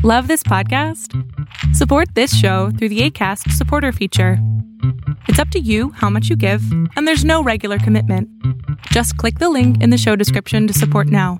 Love this podcast? Support this show through the Acast supporter feature. It's up to you how much you give, and there's no regular commitment. Just click the link in the show description to support now.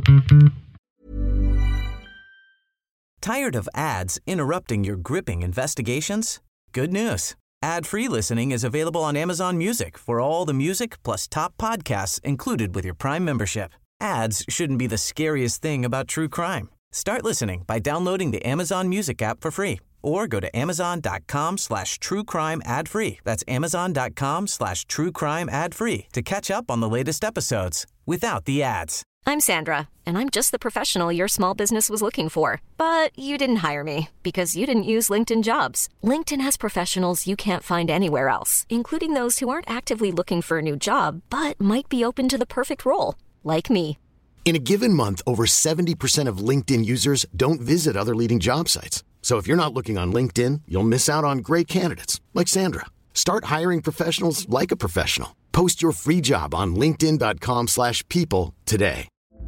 Tired of ads interrupting your gripping investigations? Good news. Ad-free listening is available on Amazon Music for all the music plus top podcasts included with your Prime membership. Ads shouldn't be the scariest thing about true crime. Start listening by downloading the Amazon Music app for free or go to amazon.com/truecrime ad-free. That's amazon.com/truecrime ad-free to catch up on the latest episodes without the ads. I'm Sandra, and I'm just the professional your small business was looking for. But you didn't hire me because you didn't use LinkedIn Jobs. LinkedIn has professionals you can't find anywhere else, including those who aren't actively looking for a new job, but might be open to the perfect role, like me. In a given month, over 70% of LinkedIn users don't visit other leading job sites. So if you're not looking on LinkedIn, you'll miss out on great candidates like Sandra. Start hiring professionals like a professional. Post your free job on linkedin.com/people today.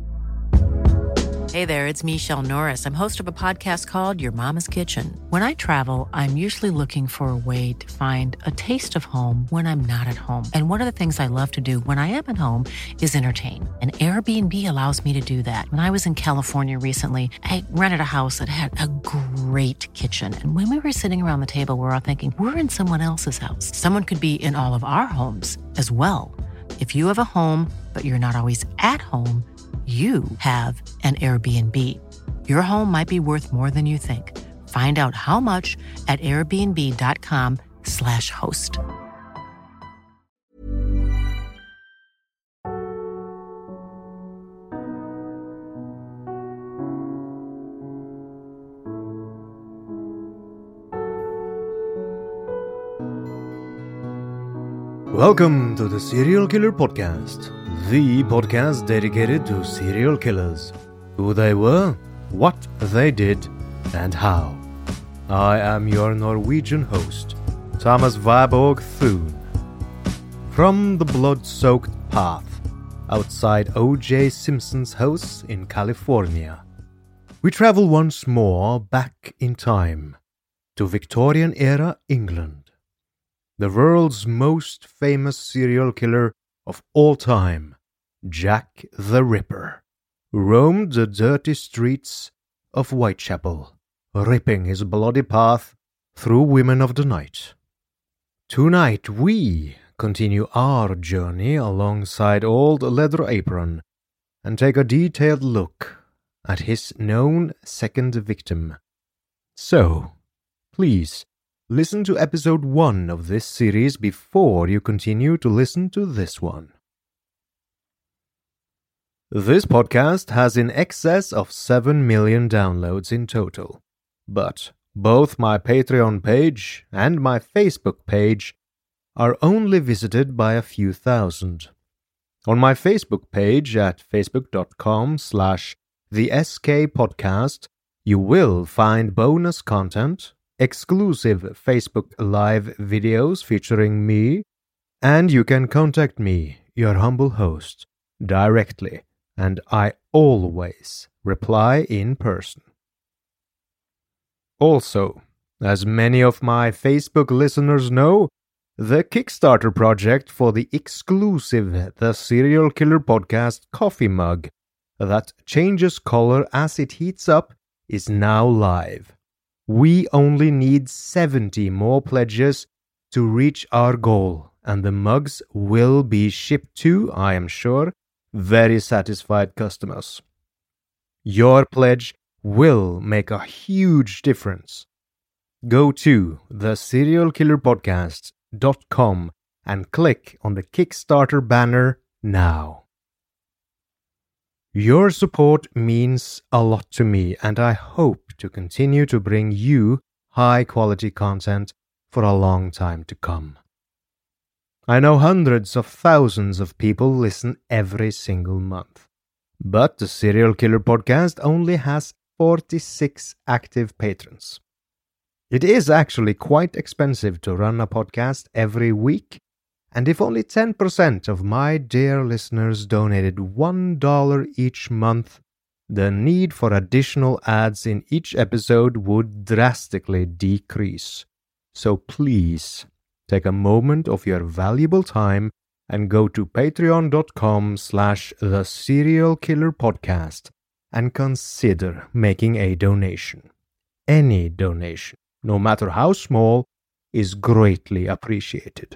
Hey there, it's Michelle Norris. I'm host of a podcast called Your Mama's Kitchen. When I travel, I'm usually looking for a way to find a taste of home when I'm not at home. And one of the things I love to do when I am at home is entertain. And Airbnb allows me to do that. When I was in California recently, I rented a house that had a great kitchen. And when we were sitting around the table, we were all thinking, we're in someone else's house. Someone could be in all of our homes as well. If you have a home, but you're not always at home, you have an Airbnb. Your home might be worth more than you think. Find out how much at airbnb.com/host. Welcome to the Serial Killer Podcast, the podcast dedicated to serial killers, who they were, what they did, and how. I am your Norwegian host, Thomas Viborg Thune. From the blood-soaked path outside O.J. Simpson's house in California, we travel once more back in time to Victorian-era England. The world's most famous serial killer of all time, Jack the Ripper, roamed the dirty streets of Whitechapel, ripping his bloody path through women of the night. Tonight we continue our journey alongside Old Leather Apron and take a detailed look at his known second victim. So, please, listen to episode 1 of this series before you continue to listen to this one. This podcast has in excess of 7 million downloads in total, but both my Patreon page and my Facebook page are only visited by a few thousand. On my Facebook page at facebook.com/theskpodcast, you will find bonus content, exclusive Facebook Live videos featuring me, and you can contact me, your humble host, directly, and I always reply in person. Also, as many of my Facebook listeners know, the Kickstarter project for the exclusive The Serial Killer Podcast coffee mug that changes color as it heats up is now live. We only need 70 more pledges to reach our goal, and the mugs will be shipped to, I am sure, very satisfied customers. Your pledge will make a huge difference. Go to theserialkillerpodcast.com and click on the Kickstarter banner now. Your support means a lot to me, and I hope to continue to bring you high-quality content for a long time to come. I know hundreds of thousands of people listen every single month, but the Serial Killer Podcast only has 46 active patrons. It is actually quite expensive to run a podcast every week, and if only 10% of my dear listeners donated $1 each month, the need for additional ads in each episode would drastically decrease. So please take a moment of your valuable time and go to patreon.com/theserialkillerpodcast and consider making a donation. Any donation, no matter how small, is greatly appreciated.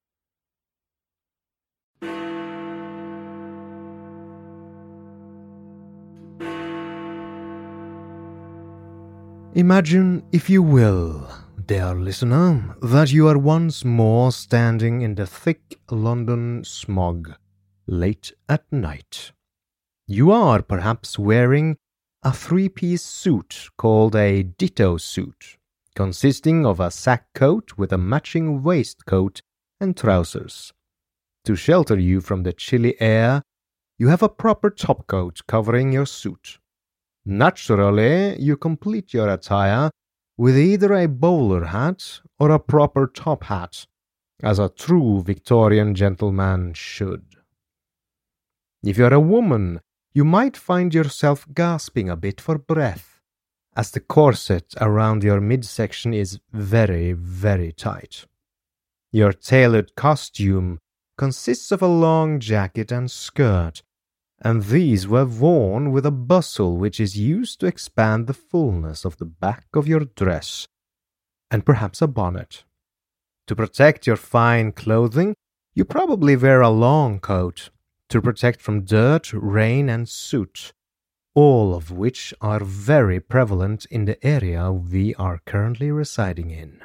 Imagine, if you will, dear listener, that you are once more standing in the thick London smog, late at night. You are perhaps wearing a three-piece suit called a ditto suit, consisting of a sack coat with a matching waistcoat and trousers. To shelter you from the chilly air, you have a proper topcoat covering your suit. Naturally, you complete your attire with either a bowler hat or a proper top hat, as a true Victorian gentleman should. If you're a woman, you might find yourself gasping a bit for breath, as the corset around your midsection is very, very tight. Your tailored costume consists of a long jacket and skirt, and these were worn with a bustle which is used to expand the fullness of the back of your dress, and perhaps a bonnet. To protect your fine clothing, you probably wear a long coat, to protect from dirt, rain, and soot, all of which are very prevalent in the area we are currently residing in.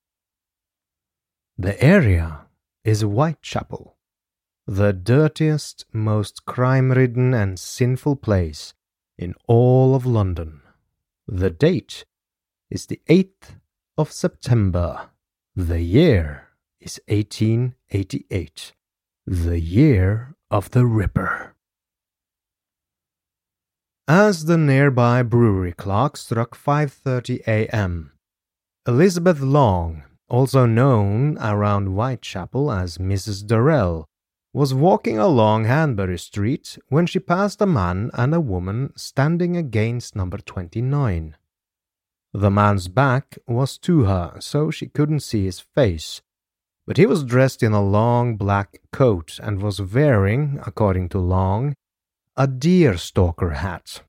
The area is Whitechapel, the dirtiest, most crime-ridden and sinful place in all of London. The date is the 8th of September. The year is 1888, the year of the Ripper. As the nearby brewery clock struck 5:30 a.m., Elizabeth Long, also known around Whitechapel as Mrs. Durrell, was walking along Hanbury Street when she passed a man and a woman standing against number 29. The man's back was to her, so she couldn't see his face, but he was dressed in a long black coat and was wearing, according to Long, a deerstalker hat.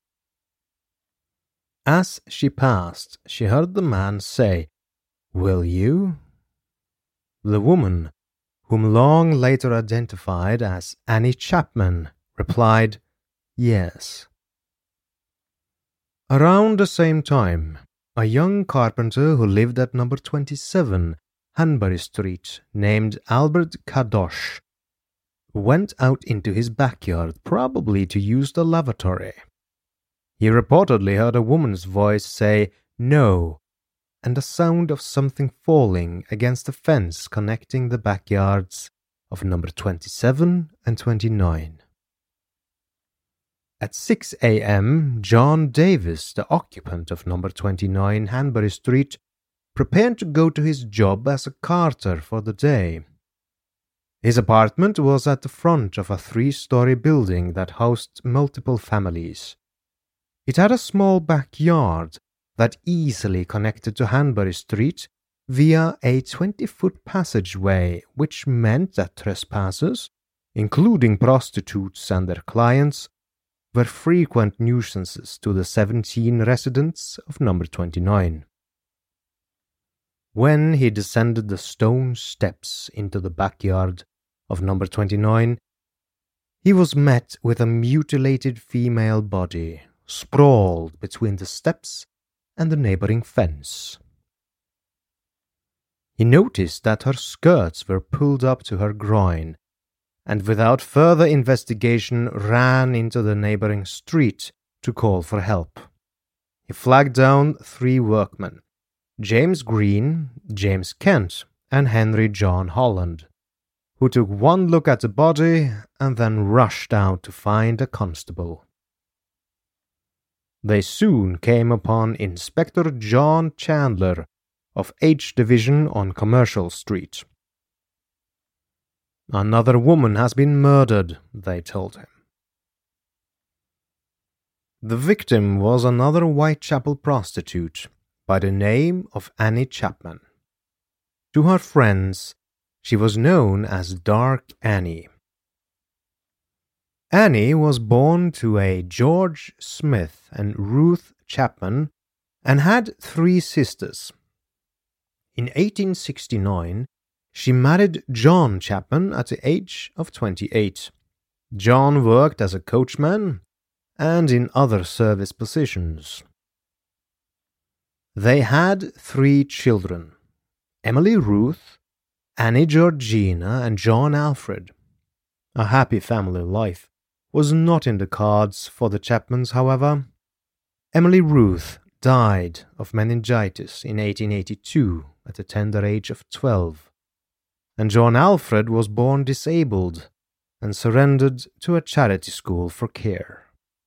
As she passed, she heard the man say, "Will you?" The woman, whom Long later identified as Annie Chapman, replied, "Yes." Around the same time, a young carpenter who lived at number 27, Hanbury Street, named Albert Kadosh, went out into his backyard, probably to use the lavatory. He reportedly heard a woman's voice say, "No," and the sound of something falling against the fence connecting the backyards of number 27 and 29. At 6 a.m., John Davis, the occupant of number 29 Hanbury Street, prepared to go to his job as a carter for the day. His apartment was at the front of a 3-story building that housed multiple families. It had a small backyard that easily connected to Hanbury Street via a 20-foot passageway, which meant that trespassers, including prostitutes and their clients, were frequent nuisances to the 17 residents of number 29. When he descended the stone steps into the backyard of number 29, he was met with a mutilated female body sprawled between the steps and the neighboring fence. He noticed that her skirts were pulled up to her groin, and without further investigation ran into the neighboring street to call for help. He flagged down 3 workmen, James Green, James Kent, and Henry John Holland, who took one look at the body and then rushed out to find a constable. They soon came upon Inspector John Chandler of H Division on Commercial Street. "Another woman has been murdered," they told him. The victim was another Whitechapel prostitute by the name of Annie Chapman. To her friends, she was known as Dark Annie. Annie was born to a George Smith and Ruth Chapman and had 3 sisters. In 1869, she married John Chapman at the age of 28. John worked as a coachman and in other service positions. They had 3 children: Emily Ruth, Annie Georgina, and John Alfred. A happy family life was not in the cards for the Chapmans, however. Emily Ruth died of meningitis in 1882 at the tender age of 12, and John Alfred was born disabled and surrendered to a charity school for care.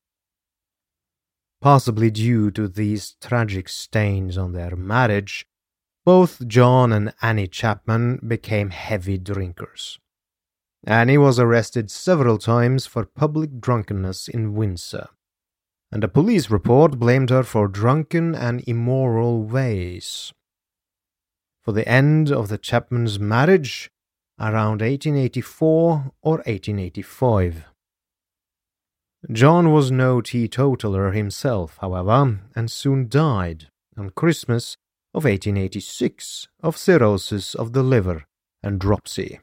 Possibly due to these tragic stains on their marriage, both John and Annie Chapman became heavy drinkers. Annie was arrested several times for public drunkenness in Windsor, and a police report blamed her for drunken and immoral ways. For the end of the Chapmans' marriage, around 1884 or 1885. John was no teetotaler himself, however, and soon died on Christmas of 1886 of cirrhosis of the liver and dropsy.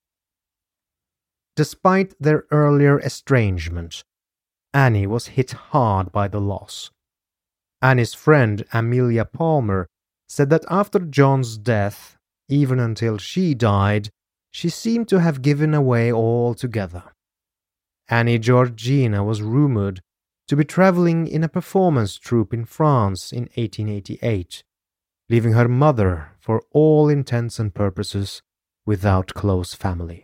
Despite their earlier estrangement, Annie was hit hard by the loss. Annie's friend Amelia Palmer said that after John's death, even until she died, she seemed to have given away altogether. Annie Georgina was rumored to be traveling in a performance troupe in France in 1888, leaving her mother, for all intents and purposes, without close family.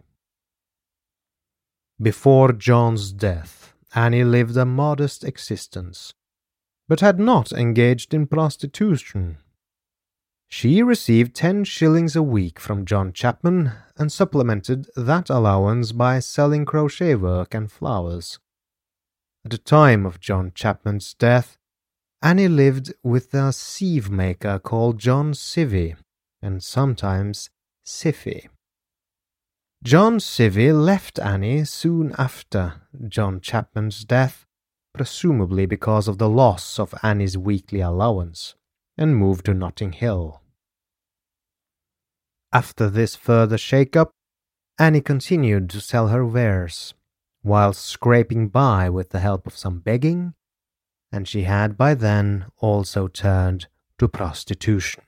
Before John's death, Annie lived a modest existence, but had not engaged in prostitution. She received 10 shillings a week from John Chapman and supplemented that allowance by selling crochet work and flowers. At the time of John Chapman's death, Annie lived with a sieve maker called John Civey, and sometimes Siffy. John Civey left Annie soon after John Chapman's death, presumably because of the loss of Annie's weekly allowance, and moved to Notting Hill. After this further shake-up, Annie continued to sell her wares, while scraping by with the help of some begging, and she had by then also turned to prostitution.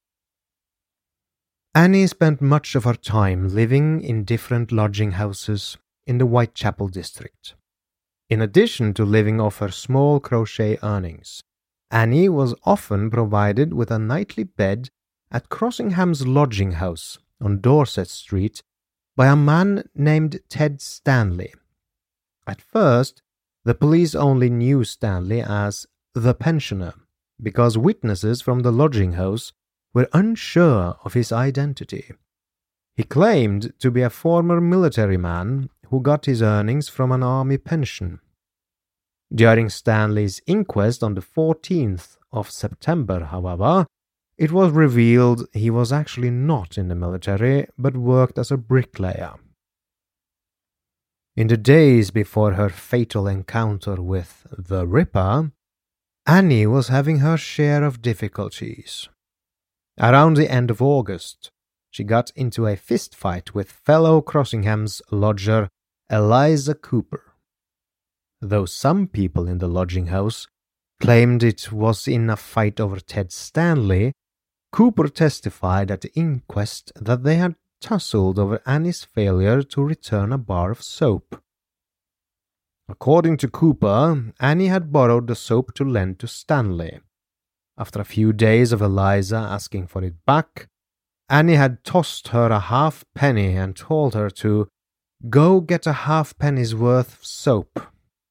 Annie spent much of her time living in different lodging houses in the Whitechapel district. In addition to living off her small crochet earnings, Annie was often provided with a nightly bed at Crossingham's lodging house on Dorset Street by a man named Ted Stanley. At first, the police only knew Stanley as the pensioner, because witnesses from the lodging house were unsure of his identity. He claimed to be a former military man who got his earnings from an army pension. During Stanley's inquest on the 14th of September, however, it was revealed he was actually not in the military, but worked as a bricklayer. In the days before her fatal encounter with the Ripper, Annie was having her share of difficulties. Around the end of August, she got into a fistfight with fellow Crossingham's lodger Eliza Cooper. Though some people in the lodging house claimed it was in a fight over Ted Stanley, Cooper testified at the inquest that they had tussled over Annie's failure to return a bar of soap. According to Cooper, Annie had borrowed the soap to lend to Stanley. After a few days of Eliza asking for it back, Annie had tossed her a halfpenny and told her to go get a halfpenny's worth of soap.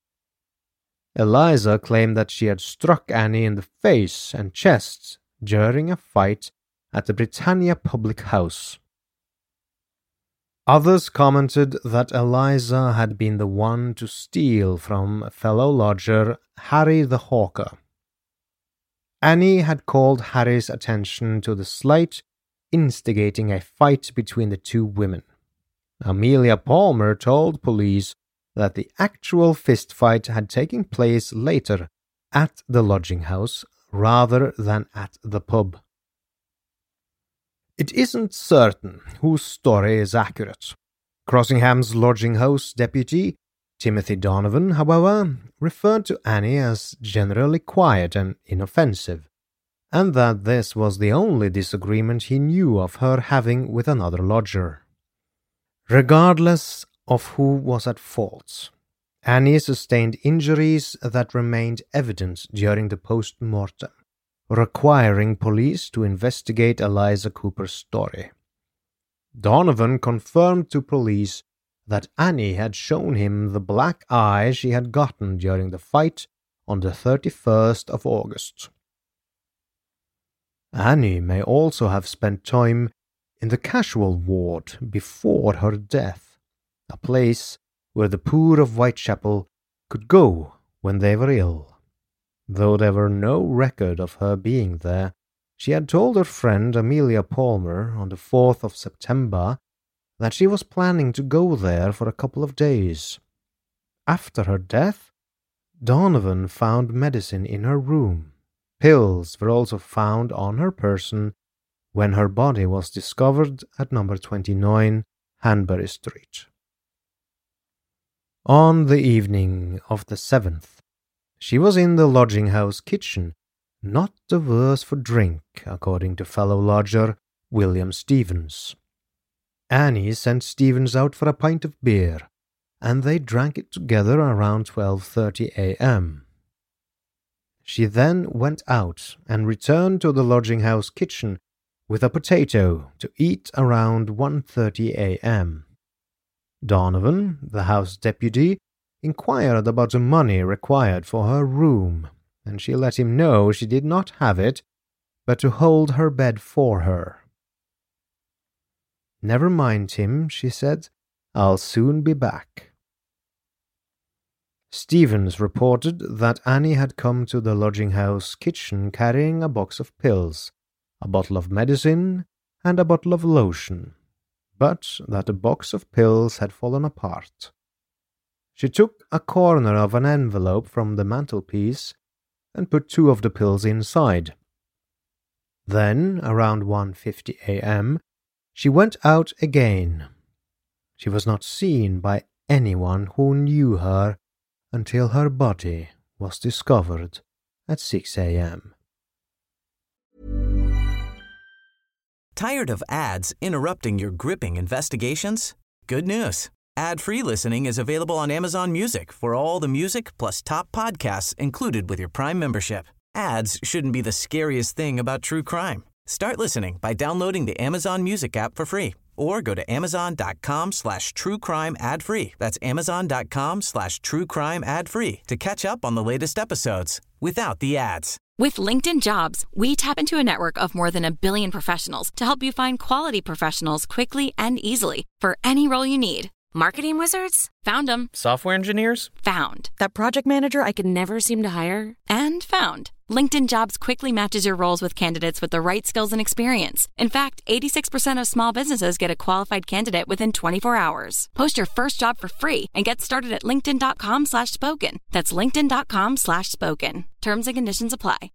Eliza claimed that she had struck Annie in the face and chest during a fight at the Britannia public house. Others commented that Eliza had been the one to steal from fellow lodger Harry the Hawker. Annie had called Harry's attention to the slight, instigating a fight between the two women. Amelia Palmer told police that the actual fistfight had taken place later at the lodging house rather than at the pub. It isn't certain whose story is accurate. Crossingham's lodging house deputy, Timothy Donovan, however, referred to Annie as generally quiet and inoffensive, and that this was the only disagreement he knew of her having with another lodger. Regardless of who was at fault, Annie sustained injuries that remained evident during the post-mortem, requiring police to investigate Eliza Cooper's story. Donovan confirmed to police that Annie had shown him the black eye she had gotten during the fight on the 31st of August. Annie may also have spent time in the casual ward before her death, a place where the poor of Whitechapel could go when they were ill. Though there were no record of her being there, she had told her friend Amelia Palmer on the 4th of September that she was planning to go there for a couple of days. After her death, Donovan found medicine in her room. Pills were also found on her person when her body was discovered at number 29 Hanbury Street. On the evening of the 7th, she was in the lodging-house kitchen, not the worse for drink, according to fellow lodger William Stevens. Annie sent Stevens out for a pint of beer, and they drank it together around 12:30 a.m. She then went out and returned to the lodging-house kitchen with a potato to eat around 1:30 a.m. Donovan, the house deputy, inquired about the money required for her room, and she let him know she did not have it, but to hold her bed for her. "Never mind him," she said. "I'll soon be back." Stevens reported that Annie had come to the lodging-house kitchen carrying a box of pills, a bottle of medicine, and a bottle of lotion, but that the box of pills had fallen apart. She took a corner of an envelope from the mantelpiece and put 2 of the pills inside. Then, around 1:50 a.m., she went out again. She was not seen by anyone who knew her until her body was discovered at 6 a.m. Tired of ads interrupting your gripping investigations? Good news. Ad-free listening is available on Amazon Music for all the music plus top podcasts included with your Prime membership. Ads shouldn't be the scariest thing about true crime. Start listening by downloading the Amazon Music app for free or go to amazon.com/truecrime ad-free. That's amazon.com/truecrime ad-free to catch up on the latest episodes without the ads. With LinkedIn Jobs, we tap into a network of more than 1 billion professionals to help you find quality professionals quickly and easily for any role you need. Marketing wizards? Found them. Software engineers? Found. That project manager I could never seem to hire? And found. LinkedIn Jobs quickly matches your roles with candidates with the right skills and experience. In fact, 86% of small businesses get a qualified candidate within 24 hours. Post your first job for free and get started at linkedin.com/spoken. That's linkedin.com/spoken. Terms and conditions apply.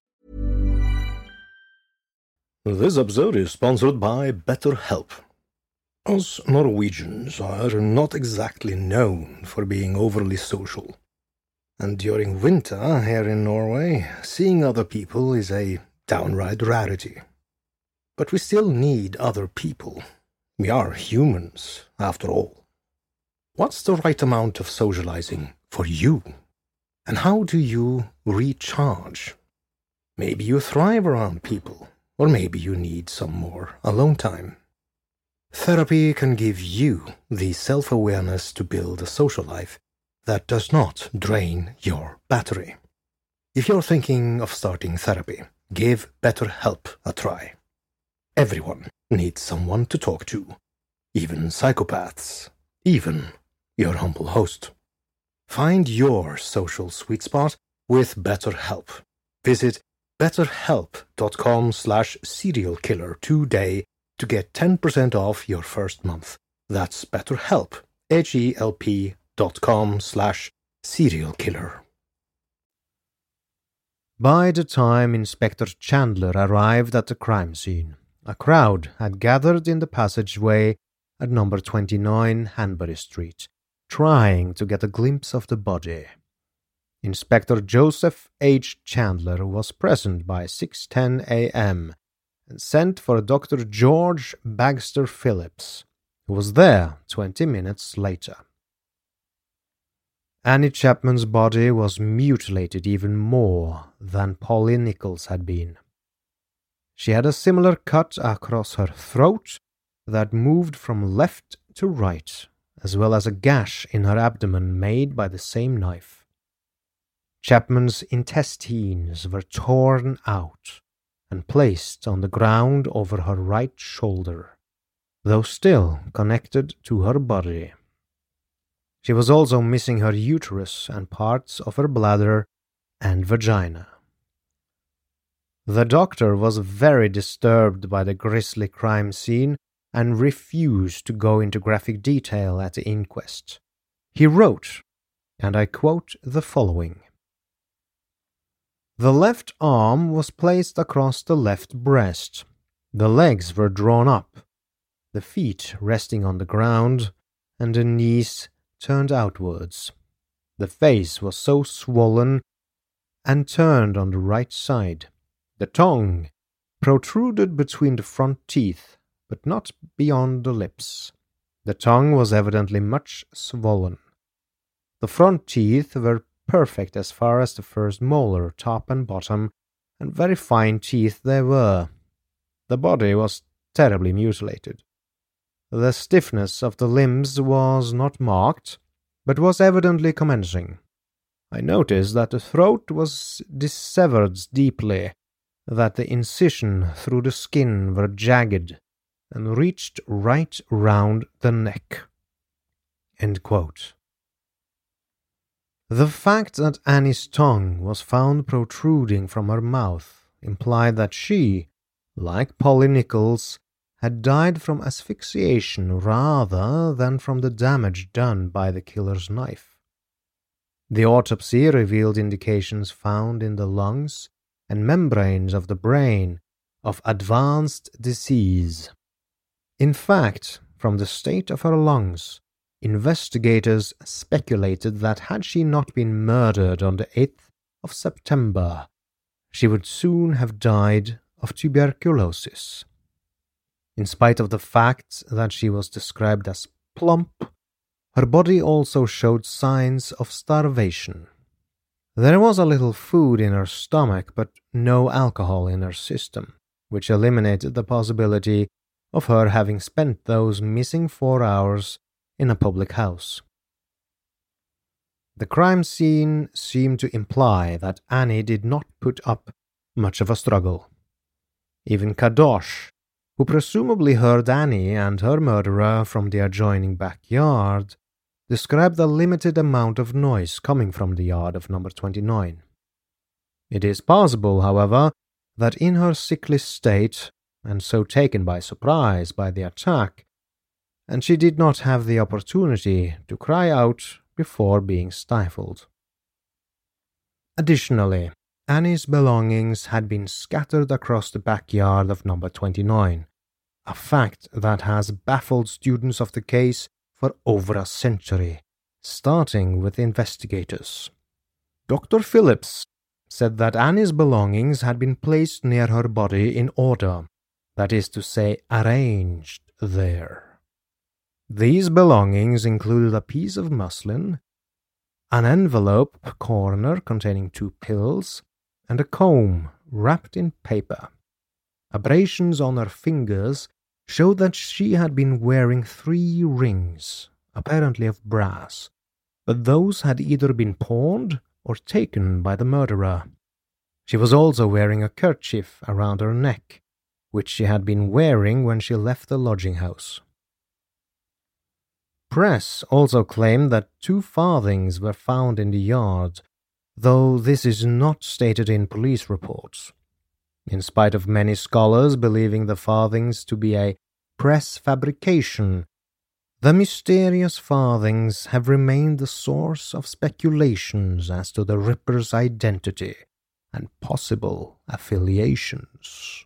This episode is sponsored by BetterHelp. Us Norwegians are not exactly known for being overly social. And during winter here in Norway, seeing other people is a downright rarity. But we still need other people. We are humans, after all. What's the right amount of socializing for you? And how do you recharge? Maybe you thrive around people, or maybe you need some more alone time. Therapy can give you the self-awareness to build a social life that does not drain your battery. If you're thinking of starting therapy, give BetterHelp a try. Everyone needs someone to talk to. even psychopaths, even your humble host. Find your social sweet spot with BetterHelp. Visit betterhelp.com/serialkiller today to get 10% off your first month. That's BetterHelp, HELP.com/serialkiller. By the time Inspector Chandler arrived at the crime scene, a crowd had gathered in the passageway at number 29 Hanbury Street, trying to get a glimpse of the body. Inspector Joseph H. Chandler was present by 6:10 a.m. and sent for Dr. George Bagster Phillips, who was there 20 minutes later. Annie Chapman's body was mutilated even more than Polly Nichols had been. She had a similar cut across her throat that moved from left to right, as well as a gash in her abdomen made by the same knife. Chapman's intestines were torn out and placed on the ground over her right shoulder, though still connected to her body. She was also missing her uterus and parts of her bladder and vagina. The doctor was very disturbed by the grisly crime scene and refused to go into graphic detail at the inquest. He wrote, and I quote the following: "The left arm was placed across the left breast. The legs were drawn up, the feet resting on the ground, and the knees turned outwards. The face was so swollen and turned on the right side. The tongue protruded between the front teeth, but not beyond the lips. The tongue was evidently much swollen. The front teeth were perfect as far as the first molar, top and bottom, and very fine teeth they were. The body was terribly mutilated. The stiffness of the limbs was not marked, but was evidently commencing. I noticed that the throat was dissevered deeply, that the incision through the skin were jagged, and reached right round the neck." End quote. The fact that Annie's tongue was found protruding from her mouth implied that she, like Polly Nichols, had died from asphyxiation rather than from the damage done by the killer's knife. The autopsy revealed indications found in the lungs and membranes of the brain of advanced disease. In fact, from the state of her lungs, investigators speculated that had she not been murdered on the 8th of September, she would soon have died of tuberculosis. In spite of the fact that she was described as plump, her body also showed signs of starvation. There was a little food in her stomach, but no alcohol in her system, which eliminated the possibility of her having spent those missing 4 hours in a public house. The crime scene seemed to imply that Annie did not put up much of a struggle. Even Kadosh, who presumably heard Annie and her murderer from the adjoining backyard, described a limited amount of noise coming from the yard of number 29. It is possible, however, that in her sickly state, and so taken by surprise by the attack, and she did not have the opportunity to cry out before being stifled. Additionally, Annie's belongings had been scattered across the backyard of number 29, a fact that has baffled students of the case for over a century, starting with investigators. Dr. Phillips said that Annie's belongings had been placed near her body in order, that is to say, arranged there. These belongings included a piece of muslin, an envelope corner containing 2 pills, and a comb wrapped in paper. Abrasions on her fingers showed that she had been wearing 3 rings, apparently of brass, but those had either been pawned or taken by the murderer. She was also wearing a kerchief around her neck, which she had been wearing when she left the lodging house. press also claimed that 2 farthings were found in the yard, though this is not stated in police reports. In spite of many scholars believing the farthings to be a press fabrication, the mysterious farthings have remained the source of speculations as to the Ripper's identity and possible affiliations.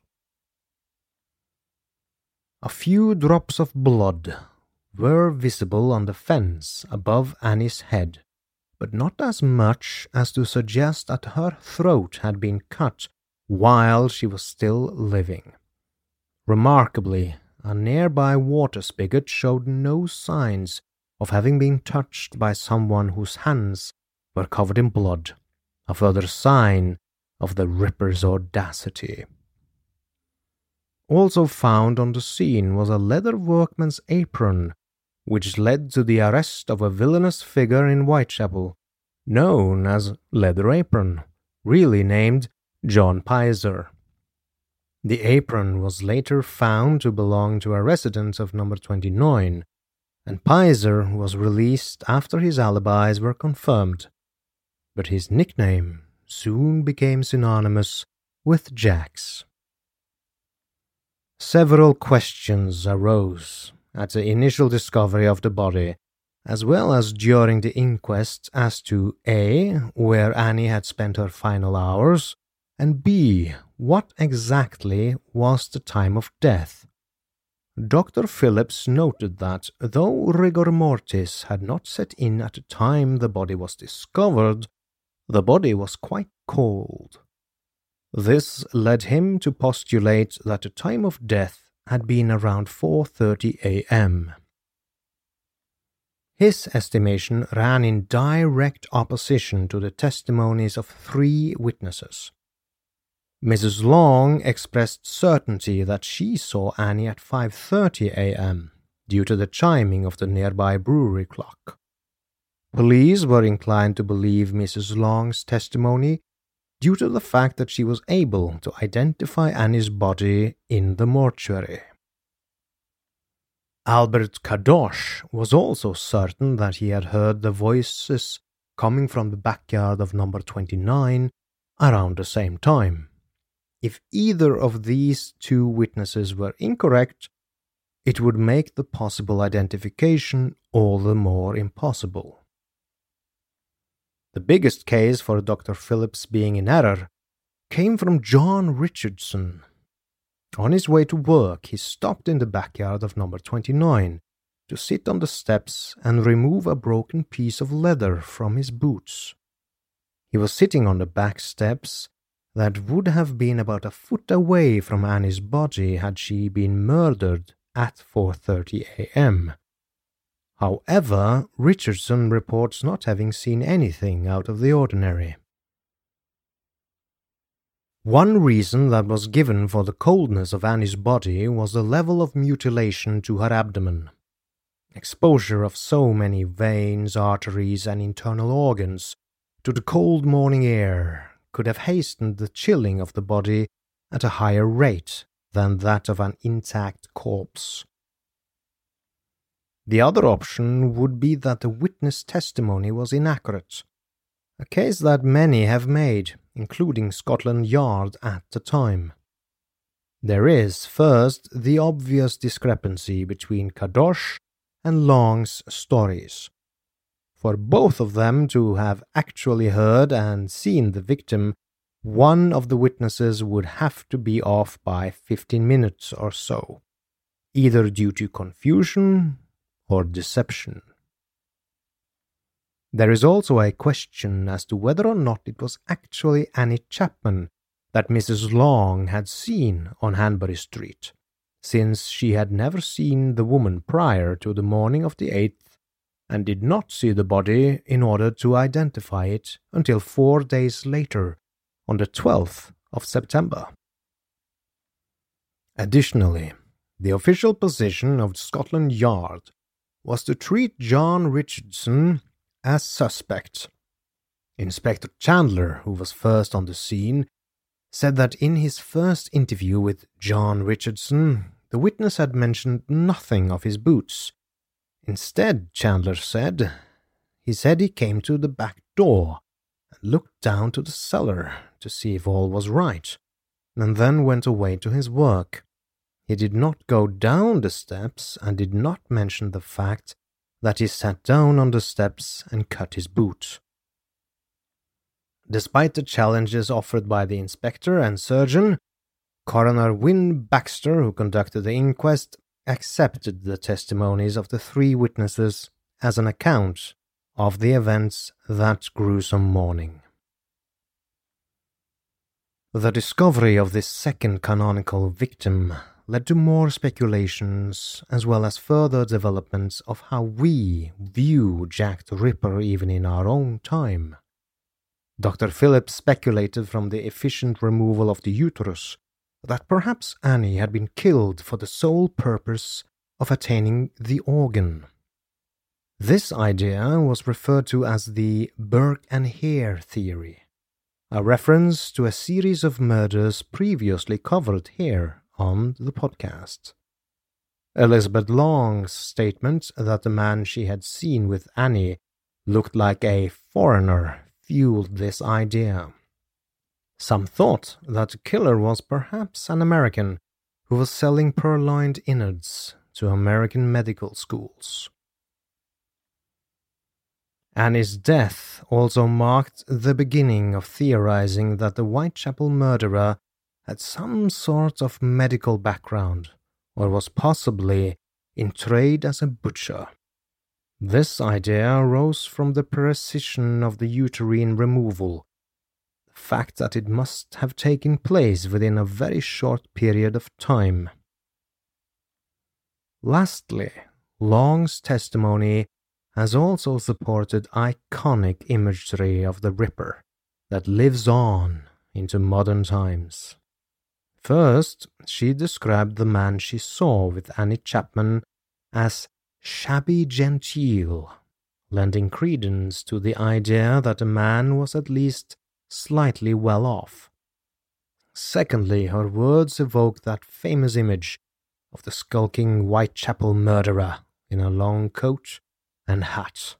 A few drops of blood were visible on the fence above Annie's head, but not as much as to suggest that her throat had been cut while she was still living. Remarkably, a nearby water spigot showed no signs of having been touched by someone whose hands were covered in blood, a further sign of the Ripper's audacity. Also found on the scene was a leather workman's apron, which led to the arrest of a villainous figure in Whitechapel, known as Leather Apron, really named John Pizer. The apron was later found to belong to a resident of number 29, and Pizer was released after his alibis were confirmed, but his nickname soon became synonymous with Jack's. Several questions arose at the initial discovery of the body, as well as during the inquest, as to A, where Annie had spent her final hours, and B, what exactly was the time of death. Dr. Phillips noted that, though rigor mortis had not set in at the time the body was discovered, the body was quite cold. This led him to postulate that the time of death had been around 4:30 a.m. His estimation ran in direct opposition to the testimonies of 3 witnesses. Mrs. Long expressed certainty that she saw Annie at 5:30 a.m. due to the chiming of the nearby brewery clock. Police were inclined to believe Mrs. Long's testimony due to the fact that she was able to identify Annie's body in the mortuary. Albert Kadosh was also certain that he had heard the voices coming from the backyard of number 29 around the same time. If either of these 2 witnesses were incorrect, it would make the possible identification all the more impossible. The biggest case for Dr. Phillips being in error came from John Richardson. On his way to work, he stopped in the backyard of number 29 to sit on the steps and remove a broken piece of leather from his boots. He was sitting on the back steps that would have been about a foot away from Annie's body had she been murdered at 4:30 a.m. However, Richardson reports not having seen anything out of the ordinary. One reason that was given for the coldness of Annie's body was the level of mutilation to her abdomen. Exposure of so many veins, arteries, and internal organs to the cold morning air could have hastened the chilling of the body at a higher rate than that of an intact corpse. The other option would be that the witness testimony was inaccurate, a case that many have made, including Scotland Yard at the time. There is, first, the obvious discrepancy between Kadosh and Long's stories. For both of them to have actually heard and seen the victim, one of the witnesses would have to be off by 15 minutes or so, either due to confusion or deception. There is also a question as to whether or not it was actually Annie Chapman that Mrs. Long had seen on Hanbury Street, since she had never seen the woman prior to the morning of the 8th and did not see the body in order to identify it until 4 days later, on the 12th of September. Additionally, the official position of Scotland Yard was to treat John Richardson as suspect. Inspector Chandler, who was first on the scene, said that in his first interview with John Richardson, the witness had mentioned nothing of his boots. Instead, Chandler said, he came to the back door and looked down to the cellar to see if all was right, and then went away to his work. He did not go down the steps and did not mention the fact that he sat down on the steps and cut his boot. Despite the challenges offered by the inspector and surgeon, Coroner Win Baxter, who conducted the inquest, accepted the testimonies of the 3 witnesses as an account of the events that gruesome morning. The discovery of this second canonical victim led to more speculations as well as further developments of how we view Jack the Ripper even in our own time. Dr. Phillips speculated from the efficient removal of the uterus that perhaps Annie had been killed for the sole purpose of attaining the organ. This idea was referred to as the Burke and Hare theory, a reference to a series of murders previously covered here on the podcast. Elizabeth Long's statement that the man she had seen with Annie looked like a foreigner fueled this idea. Some thought that the killer was perhaps an American who was selling purloined innards to American medical schools. Annie's death also marked the beginning of theorizing that the Whitechapel murderer had some sort of medical background or was possibly in trade as a butcher. This idea arose from the precision of the uterine removal, the fact that it must have taken place within a very short period of time. Lastly, Long's testimony has also supported iconic imagery of the Ripper that lives on into modern times. First, she described the man she saw with Annie Chapman as shabby genteel, lending credence to the idea that the man was at least slightly well off. Secondly, her words evoked that famous image of the skulking Whitechapel murderer in a long coat and hat.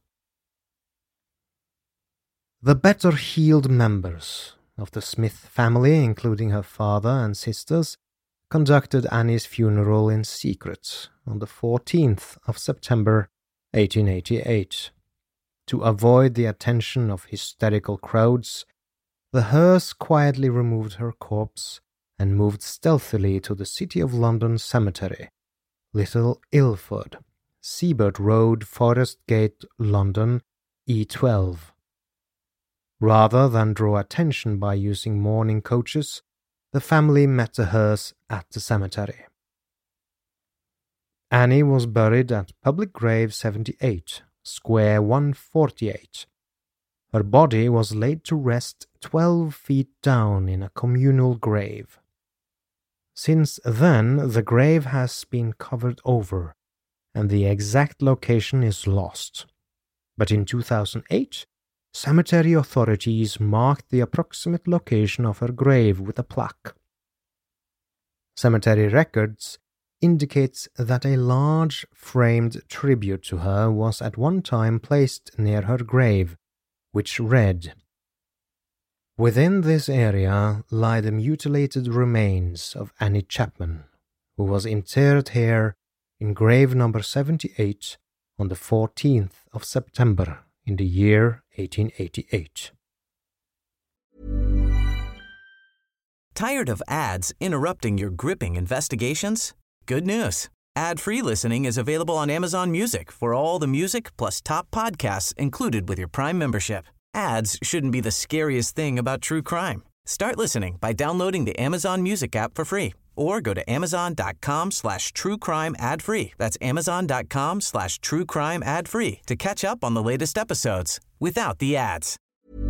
The better-heeled members of the Smith family, including her father and sisters, conducted Annie's funeral in secret on the 14th of September 1888. To avoid the attention of hysterical crowds, the hearse quietly removed her corpse and moved stealthily to the City of London Cemetery, Little Ilford, Seabird Road, Forest Gate, London, E12. Rather than draw attention by using mourning coaches, the family met the hearse at the cemetery. Annie was buried at Public Grave 78, Square 148. Her body was laid to rest 12 feet down in a communal grave. Since then, the grave has been covered over, and the exact location is lost. But in 2008, cemetery authorities marked the approximate location of her grave with a plaque. Cemetery records indicates that a large framed tribute to her was at one time placed near her grave, which read, "Within this area lie the mutilated remains of Annie Chapman, who was interred here in grave number 78 on the 14th of September in the year 1888. Tired of ads interrupting your gripping investigations? Good news. Ad-free listening is available on Amazon Music for all the music plus top podcasts included with your Prime membership. Ads shouldn't be the scariest thing about true crime. Start listening by downloading the Amazon Music app for free or go to amazon.com/truecrime ad-free. That's amazon.com/truecrime ad-free to catch up on the latest episodes without the ads.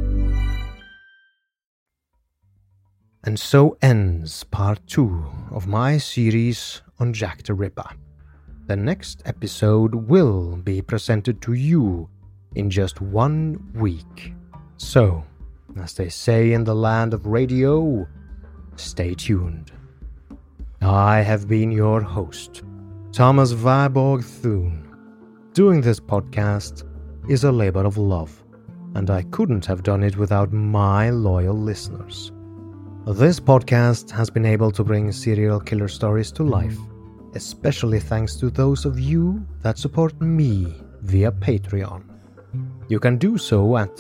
And so ends part 2 of my series on Jack the Ripper. The next episode will be presented to you in just 1 week. So, as they say in the land of radio, stay tuned. I have been your host, Thomas Viborg Thune. doing this podcast is a labor of love, and I couldn't have done it without my loyal listeners. This podcast has been able to bring serial killer stories to life, especially thanks to those of you that support me via Patreon. You can do so at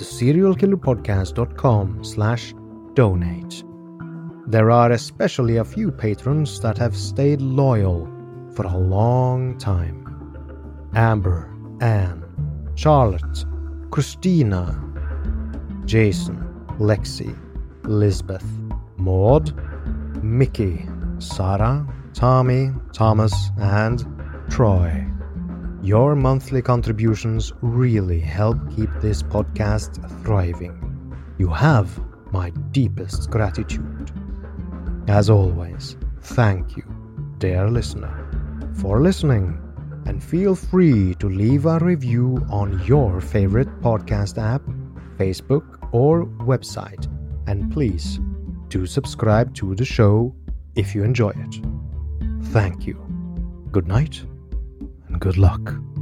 theserialkillerpodcast.com/donate. There are especially a few patrons that have stayed loyal for a long time. Amber, Anne, Charlotte, Christina, Jason, Lexi, Lisbeth, Maud, Mickey, Sarah, Tommy, Thomas, and Troy. Your monthly contributions really help keep this podcast thriving. You have my deepest gratitude. As always, thank you, dear listener, for listening, and feel free to leave a review on your favorite podcast app, Facebook, or website, and please do subscribe to the show if you enjoy it. Thank you. Good night and good luck.